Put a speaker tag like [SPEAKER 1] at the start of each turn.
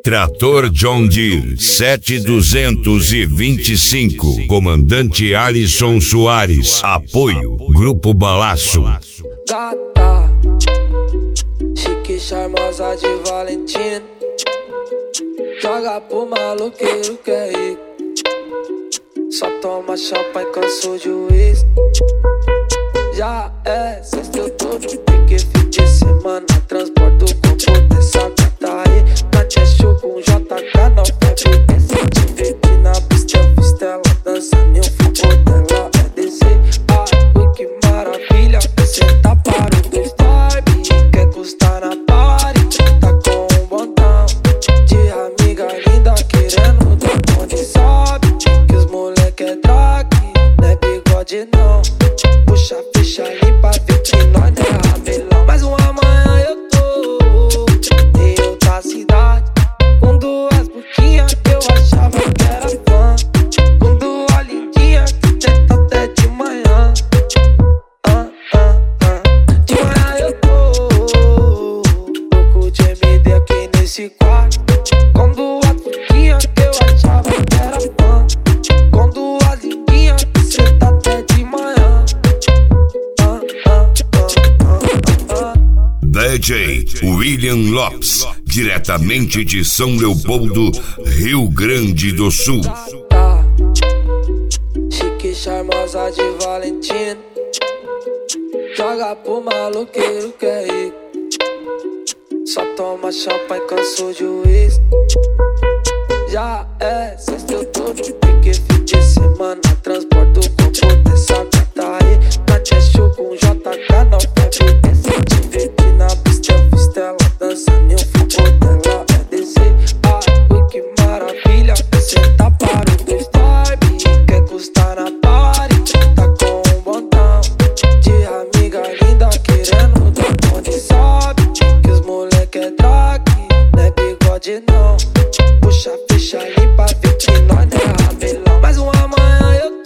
[SPEAKER 1] Trator John Deere 7225, comandante Alisson Soares. Apoio Grupo Balaço.
[SPEAKER 2] Gata, chique charmosa de Valentina, joga pro maloqueiro que é rico, só toma champanhe com o juiz. Já é sexta, eu tô no pique, fim de semana, transporto o corpo dessa gata aí. Na show com JK, não febre, esse te verde na pista, eu fiz tela, dança, nem o futebol dela é descer. Ui, que maravilha, você tá para o dois time, quer custar na party, tá com um botão de amiga linda, querendo dar onde sabe, que os moleque é drag, não é bigode não. Puxa a ficha limpa, vê que nós não é ramelão. Mais um amanhã eu tô em outra cidade, com duas putinhas que eu achava que era fã, com duas lindinhas que tenta até de manhã. De manhã eu tô louco de MD aqui nesse quarto, com duas putinhas que eu achava que era fã, com duas lindinhas que tenta até de manhã.
[SPEAKER 1] DJ William Lopes, diretamente de São Leopoldo, Rio Grande do Sul.
[SPEAKER 2] Chique charmosa de Valentina, joga pro maloqueiro que é rico, só toma champanhe com o juiz. Já é sexta, eu tô no pique, fim de semana, transporto o corpo dessa gata aí. Na show com JK, não febre, esse te verde na pista, eu fiz tela, dança, nem o futebol dela é descer. Ui, que maravilha, você tá para o dois time, quer custar na party, tá com um botão de amiga linda, querendo dar onde sabe, que os moleque é drag, não é bigode não. Puxa a ficha limpa, vê que nós não é ramelão. Mais um amanhã eu